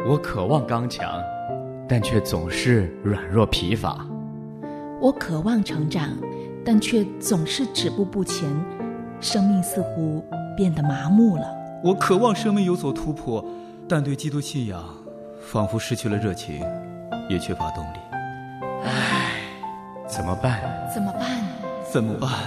我渴望刚强，但却总是软弱疲乏。 我渴望成长，但却总是止步不前，生命似乎变得麻木了。 我渴望生命有所突破，但对基督信仰仿佛失去了热情，也缺乏动力。 唉，怎么办？ 怎么办？ 怎么办？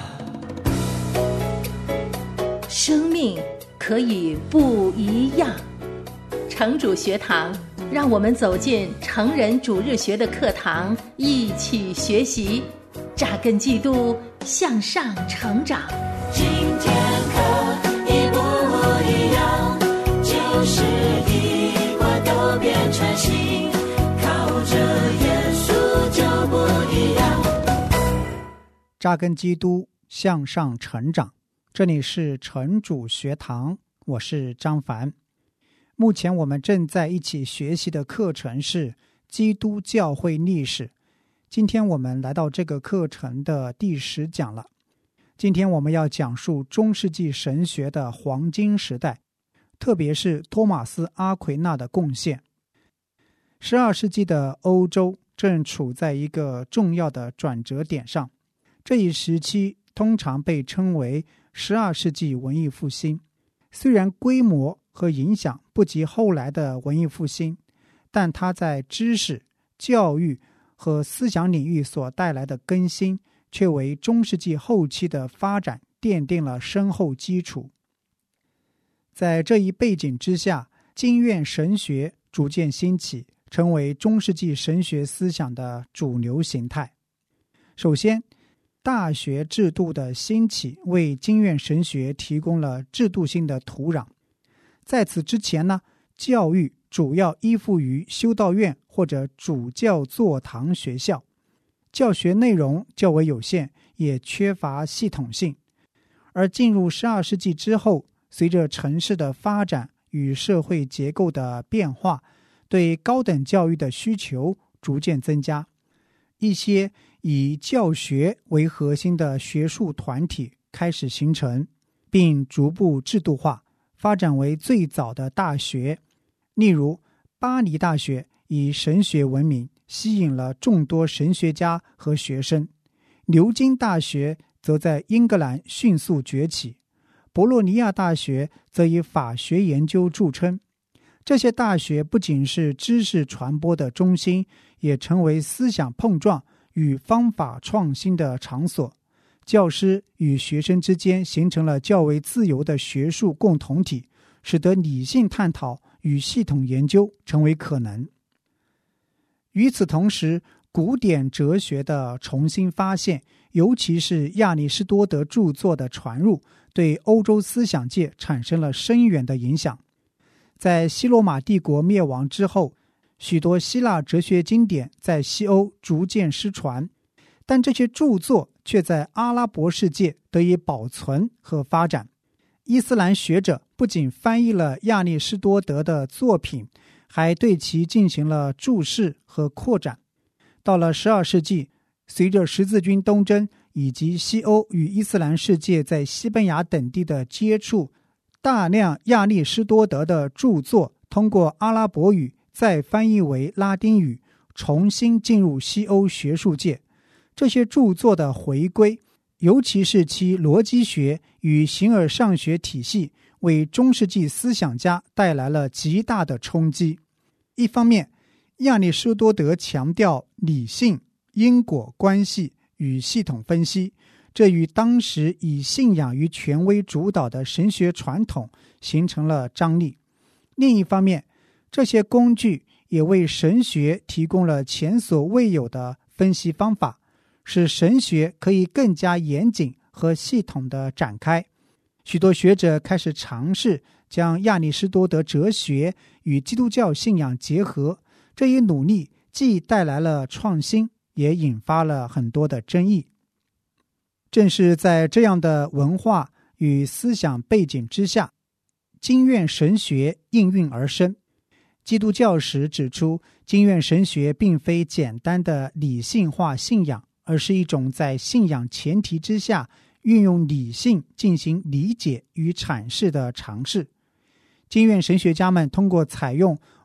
生命可以不一样。城主学堂，让我们走进成人主日学的课堂，一起学习，扎根基督，向上成长。 今天可以不一样，就是一块都变成新，靠着耶稣就不一样。 扎根基督，向上成长。这里是城主学堂，我是张凡。目前我们正在一起学习的课程是基督教会历史。今天我们来到这个课程的第10讲了。今天我们要讲述中世纪神学的黄金时代，特别是托马斯·阿奎那的贡献。12世纪的欧洲正处在一个重要的转折点上，这一时期通常被称为12世纪文艺复兴。虽然规模和影响不及后来的文艺复兴，但它在知识、教育和思想领域所带来的更新，却为中世纪后期的发展奠定了深厚基础。在这一背景之下，经院神学逐渐兴起，成为中世纪神学思想的主流形态。首先，大学制度的兴起为经院神学提供了制度性的土壤。在此之前呢，教育主要依附于修道院或者主教座堂学校，教学内容较为有限，也缺乏系统性。而进入12世纪之后，随着城市的发展与社会结构的变化，对高等教育的需求逐渐增加。一些以教学为核心的学术团体开始形成，并逐步制度化，发展为最早的大学。例如，巴黎大学以神学闻名，吸引了众多神学家和学生。牛津大学则在英格兰迅速崛起，博洛尼亚大学则以法学研究著称。这些大学不仅是知识传播的中心，也成为思想碰撞与方法创新的场所。教师与学生之间形成了较为自由的学术共同体，使得理性探讨与系统研究成为可能。与此同时，古典哲学的重新发现，尤其是亚里士多德著作的传入，对欧洲思想界产生了深远的影响。在西罗马帝国灭亡之后，许多希腊哲学经典在西欧逐渐失传，但这些著作却在阿拉伯世界得以保存和发展。伊斯兰学者不仅翻译了亚里士多德的作品，还对其进行了注释和扩展。到了12世纪，随着十字军东征以及西欧与伊斯兰世界在西班牙等地的接触，大量亚里士多德的著作通过阿拉伯语再翻译为拉丁语，重新进入西欧学术界。这些著作的回归，尤其是其逻辑学与形而上学体系，为中世纪思想家带来了极大的冲击。一方面，亚里士多德强调理性、因果关系与系统分析，这与当时以信仰与权威主导的神学传统形成了张力。另一方面，这些工具也为神学提供了前所未有的分析方法，使神学可以更加严谨和系统地展开。许多学者开始尝试将亚里士多德哲学与基督教信仰结合，这一努力既带来了创新，也引发了很多的争议。正是在这样的文化与思想背景之下，经院神学应运而生。基督教史指出，经院神学并非简单的理性化信仰，而是一种在信仰前提之下运用理性进行理解与阐释的尝试。经院神学家们通过采用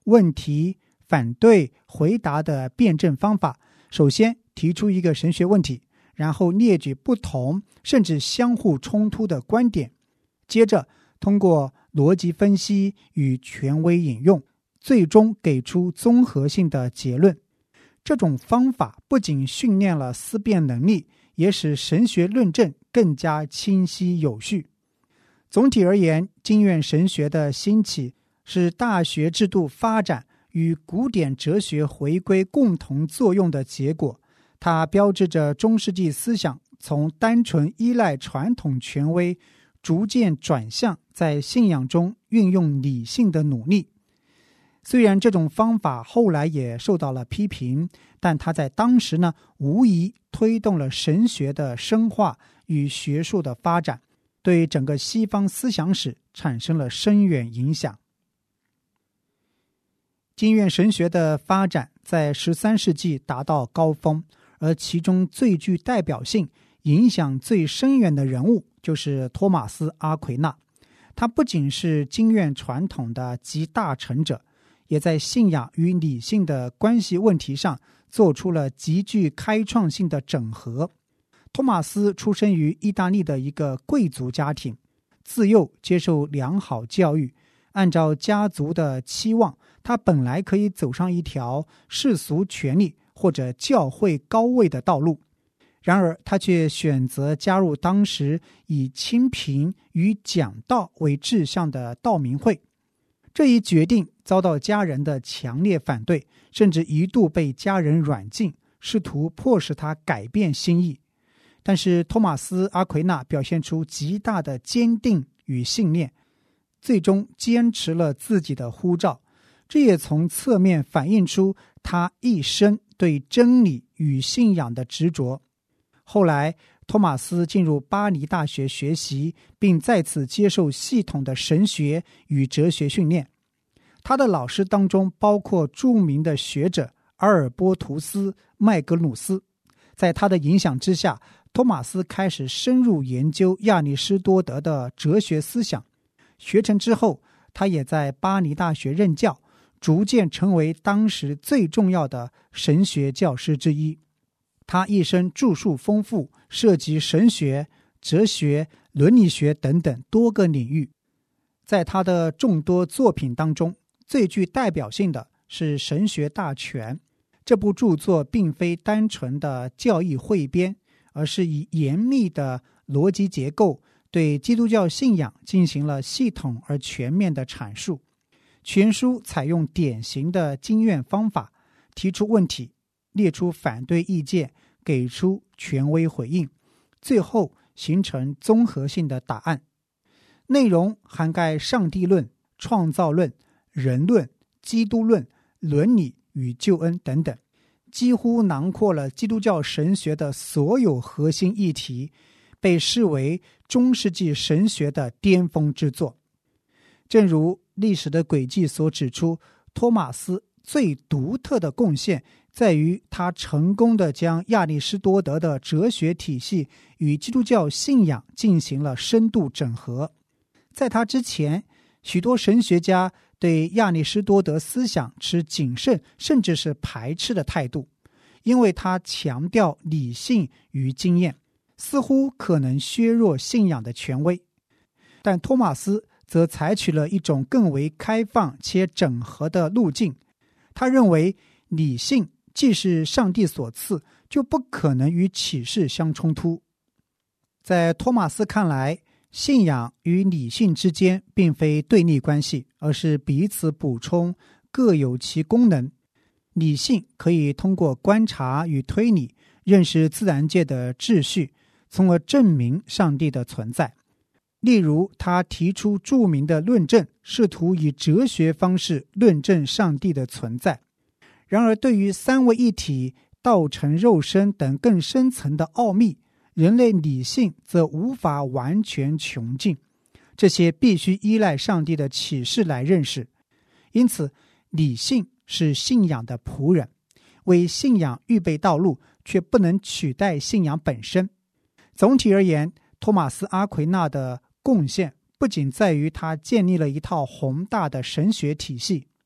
问题、反对、回答的辩证方法。首先提出一个神学问题，然后列举不同甚至相互冲突的观点，接着通过逻辑分析与权威引用，最终给出综合性的结论。这种方法不仅训练了思辨能力，也使神学论证更加清晰有序。总体而言，经院神学的兴起是大学制度发展与古典哲学回归共同作用的结果。它标志着中世纪思想从单纯依赖传统权威，逐渐转向在信仰中运用理性的努力。虽然这种方法后来也受到了批评，但它在当时呢，无疑推动了神学的深化与学术的发展，对整个西方思想史产生了深远影响。经院神学的发展在13世纪达到高峰，而其中最具代表性、影响最深远的人物就是托马斯·阿奎那。他不仅是经院传统的集大成者，也在信仰与理性的关系问题上做出了极具开创性的整合。托马斯出生于意大利的一个贵族家庭，自幼接受良好教育，按照家族的期望，他本来可以走上一条世俗权力或者教会高位的道路，然而他却选择加入当时以清贫与讲道为志向的道明会。这一决定遭到家人的强烈反对，甚至一度被家人软禁，试图迫使他改变心意。但是托马斯·阿奎那表现出极大的坚定与信念，最终坚持了自己的呼召。这也从侧面反映出他一生对真理与信仰的执着。后来托马斯进入巴黎大学学习，并在此接受系统的神学与哲学训练。他的老师当中包括著名的学者阿尔波图斯·麦格努斯。在他的影响之下，托马斯开始深入研究亚里士多德的哲学思想。学成之后，他也在巴黎大学任教，逐渐成为当时最重要的神学教师之一。他一生著述丰富，涉及神学、哲学、伦理学等等多个领域。在他的众多作品当中，最具代表性的是《神学大全》。这部著作并非单纯的教义汇编，而是以严密的逻辑结构对基督教信仰进行了系统而全面的阐述。全书采用典型的经院方法，提出问题，列出反对意见，给出权威回应，最后形成综合性的答案。内容涵盖上帝论、创造论、人论、基督论、伦理与救恩等等，几乎囊括了基督教神学的所有核心议题，被视为中世纪神学的巅峰之作。正如历史的轨迹所指出，托马斯最独特的贡献在于他成功地将亚里士多德的哲学体系与基督教信仰进行了深度整合。在他之前，许多神学家对亚里士多德思想持谨慎甚至是排斥的态度，因为他强调理性与经验，似乎可能削弱信仰的权威。但托马斯则采取了一种更为开放且整合的路径。他认为理性既是上帝所赐，就不可能与启示相冲突。在托马斯看来，信仰与理性之间并非对立关系，而是彼此补充，各有其功能。理性可以通过观察与推理认识自然界的秩序，从而证明上帝的存在。例如，他提出著名的论证，试图以哲学方式论证上帝的存在。然而，对于三位一体、道成肉身等更深层的奥秘，人类理性则无法完全穷尽，这些必须依赖上帝的启示来认识。因此，理性是信仰的仆人，为信仰预备道路，却不能取代信仰本身。总体而言，托马斯·阿奎那的贡献不仅在于他建立了一套宏大的神学体系，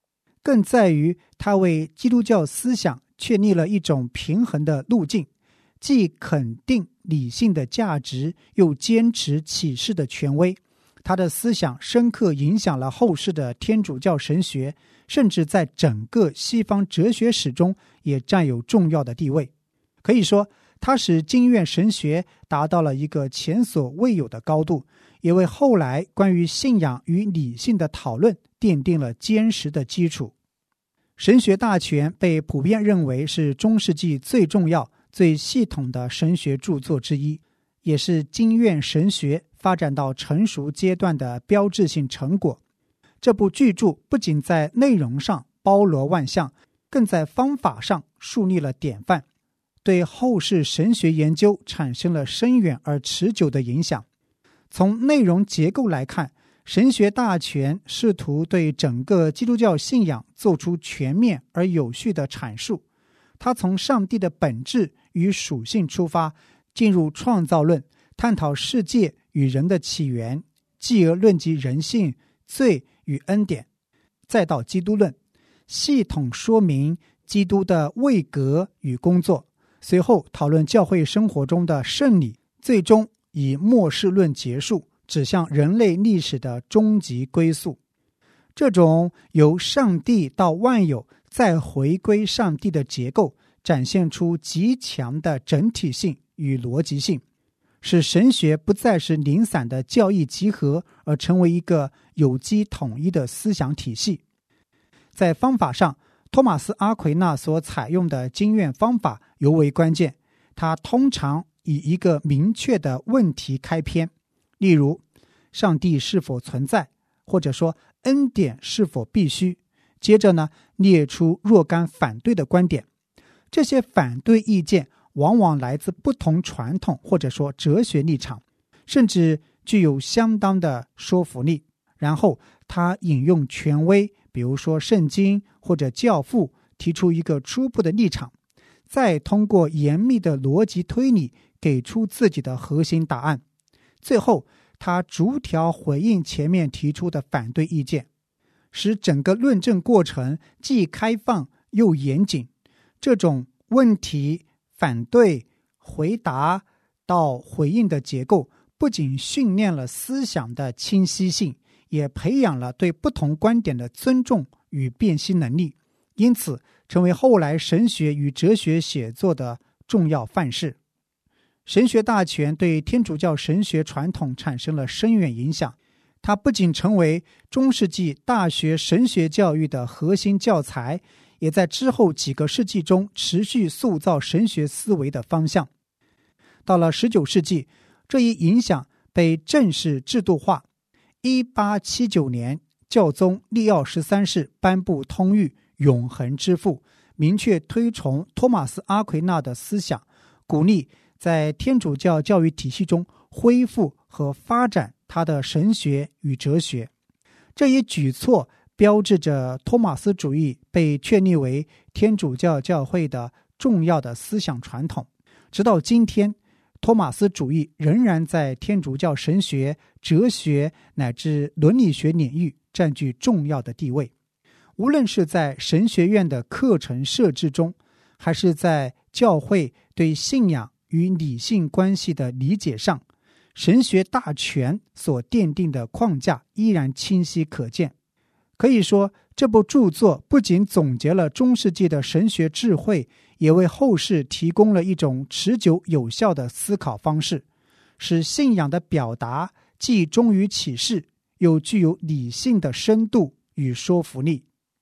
更在于他为基督教思想确立了一种平衡的路径，既肯定理性的价值，又坚持启示的权威。他的思想深刻影响了后世的天主教神学，甚至在整个西方哲学史中也占有重要的地位。可以说，他使经院神学达到了一个前所未有的高度，也为后来关于信仰与理性的讨论奠定了坚实的基础。神学大全被普遍认为是中世纪最重要、最系统的神学著作之一，也是经院神学发展到成熟阶段的标志性成果。这部巨著不仅在内容上包罗万象，更在方法上树立了典范，对后世神学研究产生了深远而持久的影响。从内容结构来看，神学大全试图对整个基督教信仰做出全面而有序的阐述。它从上帝的本质与属性出发，进入创造论，探讨世界与人的起源，继而论及人性、罪与恩典，再到基督论，系统说明基督的位格与工作，随后讨论教会生活中的圣礼，最终以末世论结束，指向人类历史的终极归宿。这种由上帝到万有再回归上帝的结构，展现出极强的整体性与逻辑性，使神学不再是零散的教义集合，而成为一个有机统一的思想体系。在方法上，托马斯·阿奎那所采用的经院方法尤为关键，他通常以一个明确的问题开篇，例如上帝是否存在，或者说恩典是否必须，接着呢，列出若干反对的观点。这些反对意见往往来自不同传统或者说哲学立场，甚至具有相当的说服力。然后他引用权威，比如说圣经或者教父，提出一个初步的立场，再通过严密的逻辑推理给出自己的核心答案。最后他逐条回应前面提出的反对意见，使整个论证过程既开放又严谨。这种问题、反对、回答到回应的结构，不仅训练了思想的清晰性，也培养了对不同观点的尊重与辨析能力，因此成为后来神学与哲学写作的重要范式。神学大全对天主教神学传统产生了深远影响，它不仅成为中世纪大学神学教育的核心教材，也在之后几个世纪中持续塑造神学思维的方向。到了19世纪，这一影响被正式制度化。1879年，教宗利奥13世颁布通谕永恒之父，明确推崇托马斯·阿奎那的思想，鼓励在天主教教育体系中恢复和发展他的神学与哲学。这一举措标志着托马斯主义被确立为天主教教会的重要的思想传统。直到今天，托马斯主义仍然在天主教神学、哲学乃至伦理学领域占据重要的地位。无论是在神学院的课程设置中，还是在教会对信仰与理性关系的理解上，神学大全所奠定的框架依然清晰可见。可以说，这部著作不仅总结了中世纪的神学智慧，也为后世提供了一种持久有效的思考方式，使信仰的表达既忠于启示，又具有理性的深度与说服力。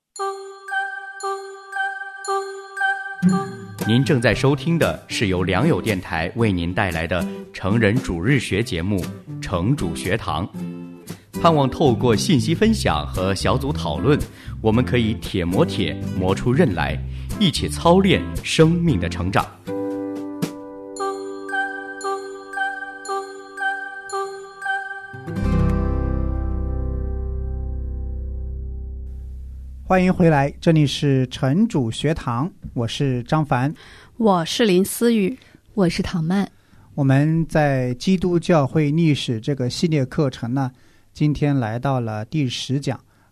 您正在收听的是由良友电台为您带来的成人主日学节目《成主学堂》，盼望透过信息分享和小组讨论，我们可以铁磨铁磨出刃来，一起操练生命的成长。 欢迎回来，这里是成主学堂，我是张凡， 我是林思雨， 我是唐曼。 我们在基督教会历史这个系列课程呢，今天来到了第10讲，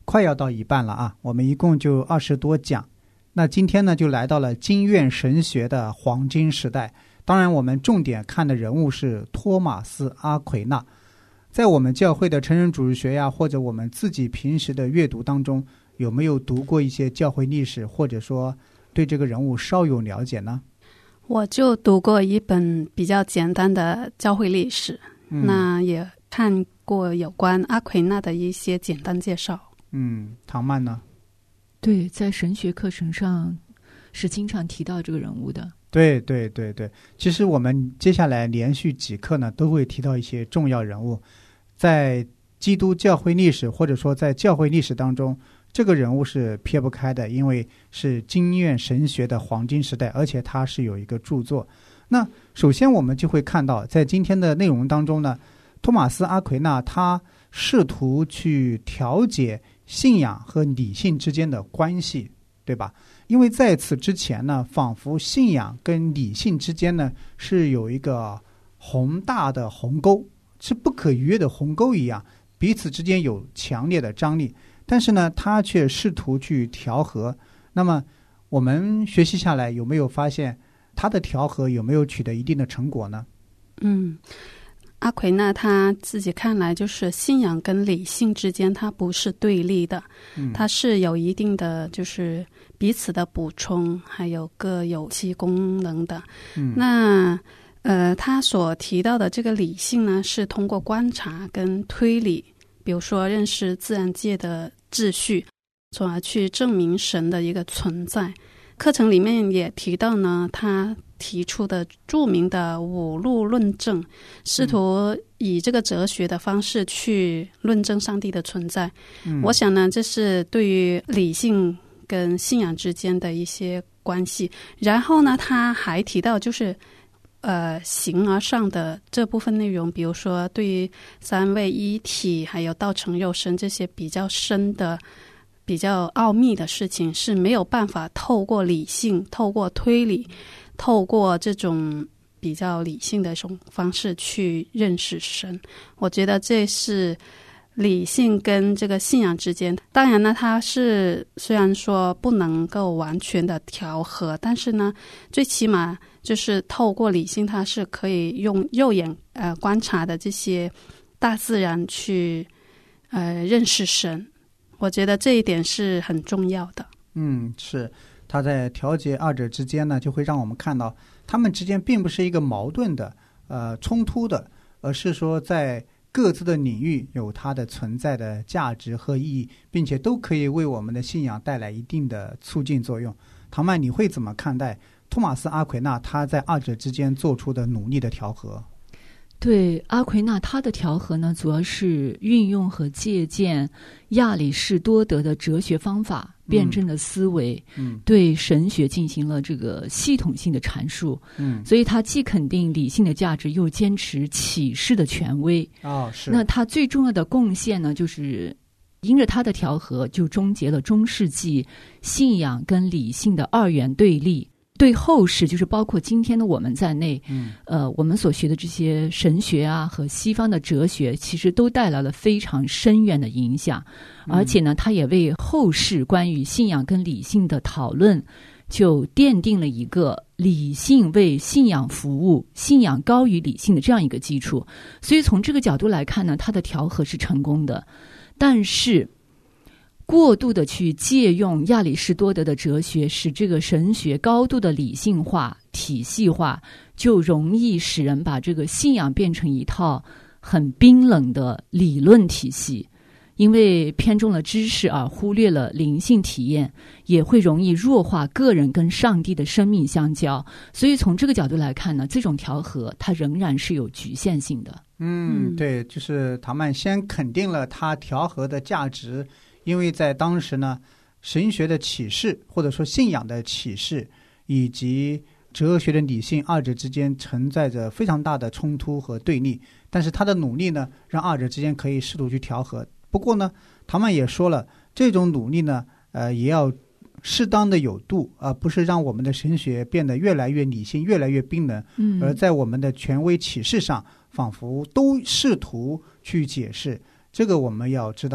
快要到一半了啊，我们一共就20多讲。那今天呢，就来到了经院神学的黄金时代。当然，我们重点看的人物是托马斯·阿奎那。在我们教会的成人主日学呀，或者我们自己平时的阅读当中，有没有读过一些教会历史，或者说对这个人物稍有了解呢？ 我就读过一本比较简单的教会历史，那也看过有关阿奎那的一些简单介绍。 唐曼呢？ 对，在神学课程上是经常提到这个人物的。 对，其实我们接下来连续几课呢，都会提到一些重要人物。在基督教会历史，或者说在教会历史当中，这个人物是撇不开的，因为是经院神学的黄金时代，而且他是有一个著作。那首先我们就会看到，在今天的内容当中呢，托马斯·阿奎那他试图去调解信仰和理性之间的关系，对吧？因为在此之前呢，仿佛信仰跟理性之间呢是有一个宏大的鸿沟，是不可逾越的鸿沟一样，彼此之间有强烈的张力。但是呢，他却试图去调和。那么我们学习下来，有没有发现他的调和有没有取得一定的成果呢？ 阿奎那他自己看来，就是信仰跟理性之间它不是对立的，它是有一定的就是彼此的补充，还有各有其功能的。那他所提到的这个理性呢，是通过观察跟推理，比如说认识自然界的秩序，从而去证明神的一个存在。课程里面也提到呢，他提出的著名的五路论证，试图以这个哲学的方式去论证上帝的存在。我想呢，这是对于理性跟信仰之间的一些关系。然后呢，他还提到就是形而上的这部分内容，比如说对于三位一体还有道成肉身这些比较深的比较奥秘的事情，是没有办法透过理性透过推理透过这种比较理性的一种方式去认识神。我觉得这是理性跟这个信仰之间，当然呢，它是虽然说不能够完全的调和，但是呢，最起码就是透过理性，它是可以用肉眼观察的这些大自然去认识神。我觉得这一点是很重要的。 是他在调节二者之间呢，就会让我们看到他们之间并不是一个矛盾的冲突的，而是说在各自的领域有它的存在的价值和意义，并且都可以为我们的信仰带来一定的促进作用。唐曼，你会怎么看待托马斯·阿奎那他在二者之间做出的努力的调和？ 对，阿奎那他的调和呢，主要是运用和借鉴亚里士多德的哲学方法、辩证的思维，对神学进行了这个系统性的阐述。所以他既肯定理性的价值，又坚持启示的权威。是。那他最重要的贡献呢，就是因着他的调和，就终结了中世纪信仰跟理性的二元对立。对后世，就是包括今天的我们在内，我们所学的这些神学啊和西方的哲学，其实都带来了非常深远的影响。而且呢，它也为后世关于信仰跟理性的讨论，就奠定了一个理性为信仰服务、信仰高于理性的这样一个基础。所以从这个角度来看呢，它的调和是成功的。但是过度的去借用亚里士多德的哲学，使这个神学高度的理性化、体系化，就容易使人把这个信仰变成一套很冰冷的理论体系。因为偏重了知识而忽略了灵性体验，也会容易弱化个人跟上帝的生命相交。所以从这个角度来看呢，这种调和它仍然是有局限性的。 对，就是唐曼先肯定了它调和的价值。因为在当时呢，神学的启示或者说信仰的启示以及哲学的理性二者之间存在着非常大的冲突和对立，但是他的努力呢，让二者之间可以试图去调和。不过呢，唐曼也说了，这种努力呢，也要适当的有度，而不是让我们的神学变得越来越理性、越来越冰冷，而在我们的权威启示上，仿佛都试图去解释。这个我们要知道，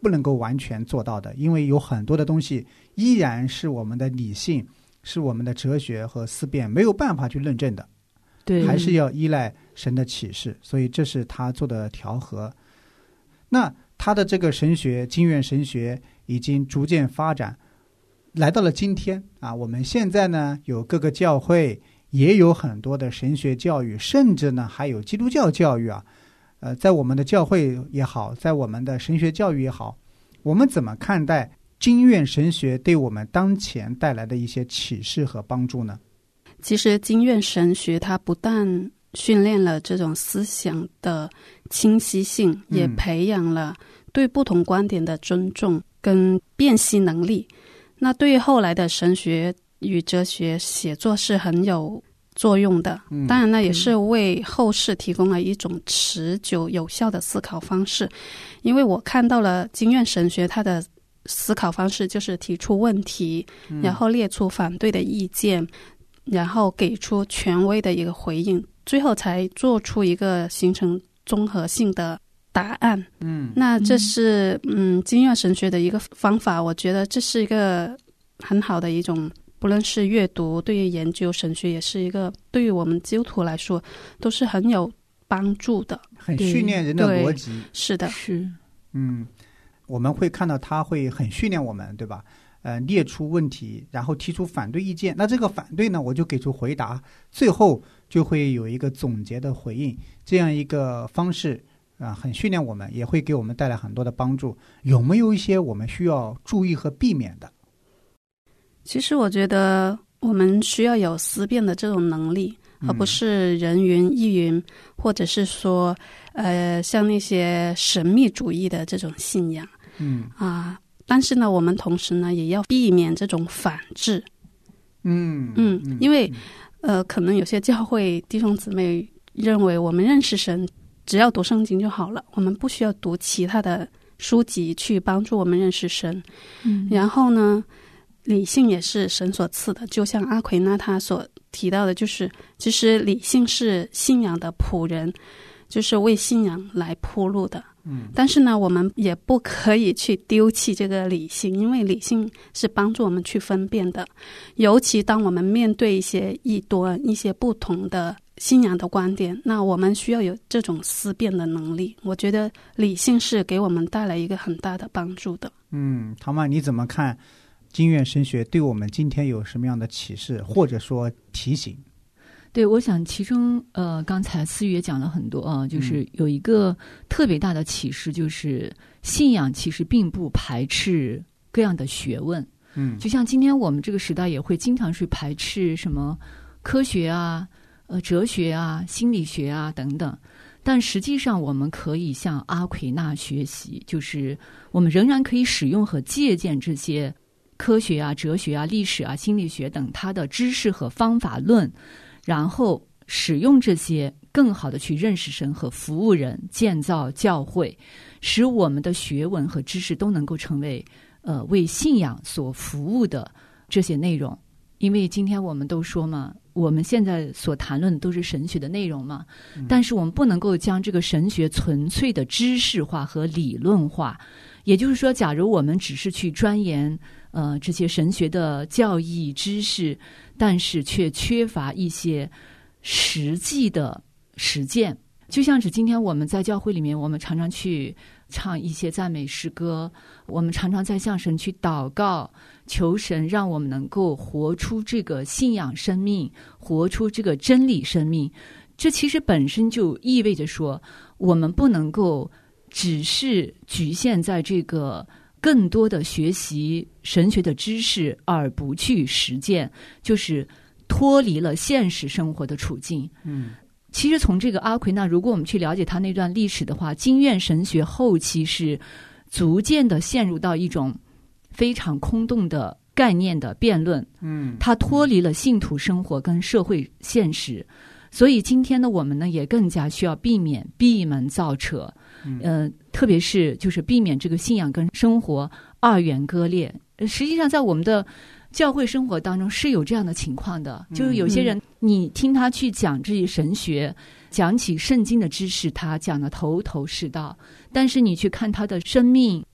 不能够完全做到的，因为有很多的东西依然是我们的理性，是我们的哲学和思辨没有办法去论证的， 对， 还是要依赖神的启示，所以这是他做的调和。那他的这个神学，经院神学已经逐渐发展，来到了今天啊，我们现在呢有各个教会也有很多的神学教育，甚至呢还有基督教教育啊。在我们的教会也好，在我们的神学教育也好，我们怎么看待经院神学对我们当前带来的一些启示和帮助呢？ 其实经院神学它不但训练了这种思想的清晰性，也培养了对不同观点的尊重跟辨析能力。那对于后来的神学与哲学写作是很有作用的，当然呢也是为后世提供了一种持久有效的思考方式。因为我看到了经院神学它的思考方式就是提出问题，然后列出反对的意见，然后给出权威的一个回应，最后才做出一个形成综合性的答案。那这是经院神学的一个方法，我觉得这是一个很好的一种，不论是阅读，对于研究神学也是一个，对于我们基督徒来说都是很有帮助的， 很训练人的逻辑。 是的， 是我们会看到他会很训练我们，对吧？列出问题，然后提出反对意见。那这个反对呢，我就给出回答，最后就会有一个总结的回应，这样一个方式很训练我们，也会给我们带来很多的帮助。有没有一些我们需要注意和避免的？ 其实我觉得我们需要有思辨的这种能力，而不是人云亦云，或者是说像那些神秘主义的这种信仰。但是呢我们同时呢也要避免这种反制。因为可能有些教会弟兄姊妹认为我们认识神只要读圣经就好了，我们不需要读其他的书籍去帮助我们认识神。然后呢理性也是神所赐的，就像阿奎那他所提到的，就是其实理性是信仰的仆人，就是为信仰来铺路的。但是呢我们也不可以去丢弃这个理性，因为理性是帮助我们去分辨的，尤其当我们面对一些异端，一些不同的信仰的观点，那我们需要有这种思辨的能力。我觉得理性是给我们带来一个很大的帮助的。 唐曼，你怎么看经院神学对我们今天有什么样的启示或者说提醒？ 对，我想其中刚才思雨也讲了很多就是有一个特别大的启示，就是信仰其实并不排斥各样的学问。就像今天我们这个时代也会经常去排斥什么科学啊、哲学啊、心理学啊等等，但实际上我们可以向阿奎那学习，就是我们仍然可以使用和借鉴这些科学啊、哲学啊、历史啊、心理学等它的知识和方法论，然后使用这些更好的去认识神和服务人，建造教会，使我们的学问和知识都能够成为为信仰所服务的这些内容。因为今天我们都说嘛，我们现在所谈论的都是神学的内容嘛，但是我们不能够将这个神学纯粹的知识化和理论化。也就是说，假如我们只是去钻研这些神学的教义知识，但是却缺乏一些实际的实践，就像是今天我们在教会里面，我们常常去唱一些赞美诗歌，我们常常在向神去祷告，求神让我们能够活出这个信仰生命，活出这个真理生命。这其实本身就意味着说，我们不能够只是局限在这个更多的学习神学的知识而不去实践，就是脱离了现实生活的处境。其实从这个阿奎那，如果我们去了解他那段历史的话，经院神学后期是逐渐的陷入到一种非常空洞的概念的辩论。他脱离了信徒生活跟社会现实。所以今天的我们呢，也更加需要避免闭门造车，特别是就是避免这个信仰跟生活二元割裂。实际上在我们的教会生活当中是有这样的情况的，就是有些人你听他去讲这些神学，讲起圣经的知识，他讲的头头是道，但是你去看他的生命，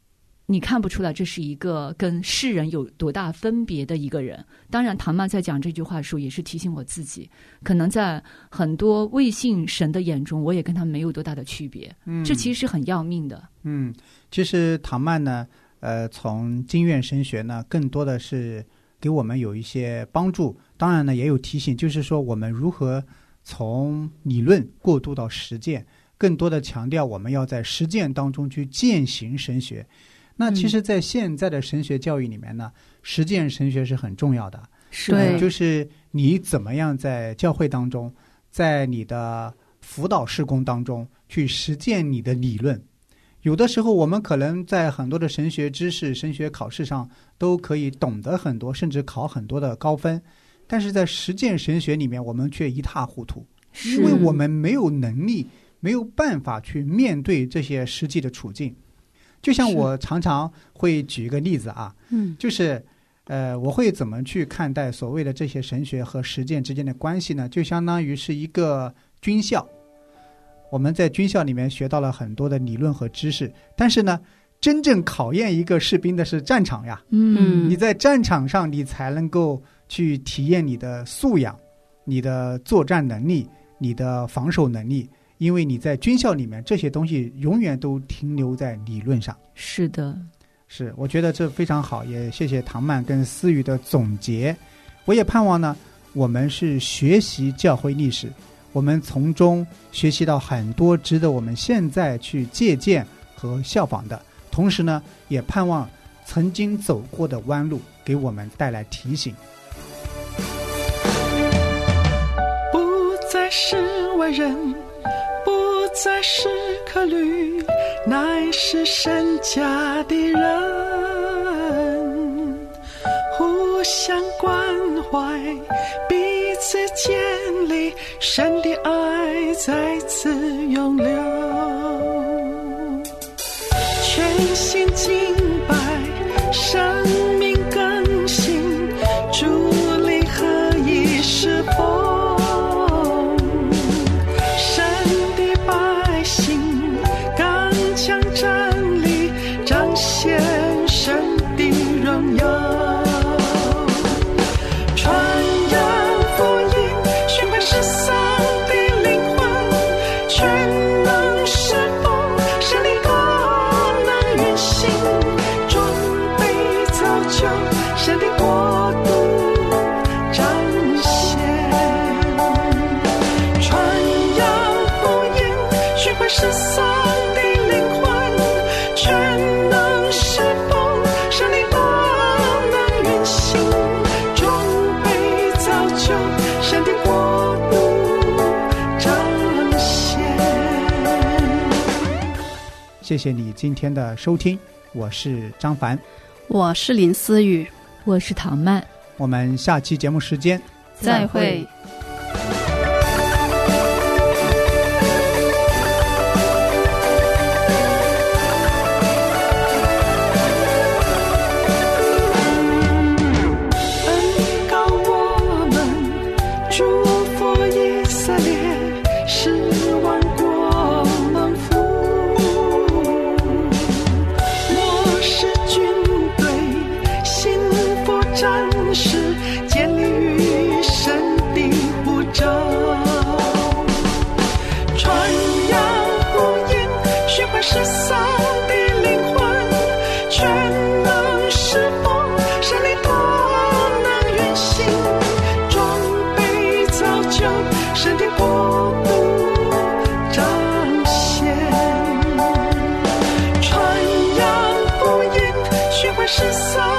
你看不出来这是一个跟世人有多大分别的一个人。当然唐曼在讲这句话的时候也是提醒我自己，可能在很多未信神的眼中，我也跟他没有多大的区别。这其实是很要命的。 其实唐曼呢从经院神学呢更多的是给我们有一些帮助，当然呢也有提醒，就是说我们如何从理论过渡到实践，更多的强调我们要在实践当中去践行神学。那其实在现在的神学教育里面呢，实践神学是很重要的。 对， 就是你怎么样在教会当中，在你的辅导事工当中去实践你的理论。有的时候我们可能在很多的神学知识、神学考试上都可以懂得很多，甚至考很多的高分，但是在实践神学里面我们却一塌糊涂，因为我们没有能力，没有办法去面对这些实际的处境。就像我常常会举一个例子啊，就是我会怎么去看待所谓的这些神学和实践之间的关系呢？就相当于是一个军校，我们在军校里面学到了很多的理论和知识，但是呢，真正考验一个士兵的是战场呀。你在战场上，你才能够去体验你的素养、你的作战能力、你的防守能力。因为你在军校里面这些东西永远都停留在理论上。 是的， 是，我觉得这非常好，也谢谢唐曼跟思雨的总结。我也盼望呢，我们是学习教会历史，我们从中学习到很多值得我们现在去借鉴和效仿的，同时呢，也盼望曾经走过的弯路给我们带来提醒。 不再是外人，不再是客旅，乃是神家的人，互相关怀，彼此建立，神的爱在此永留，全心敬拜，生命更新，主力合一是否谢谢你今天的收听，我是张凡， 我是林思雨， 我是唐曼， 我们下期节目时间再会。 是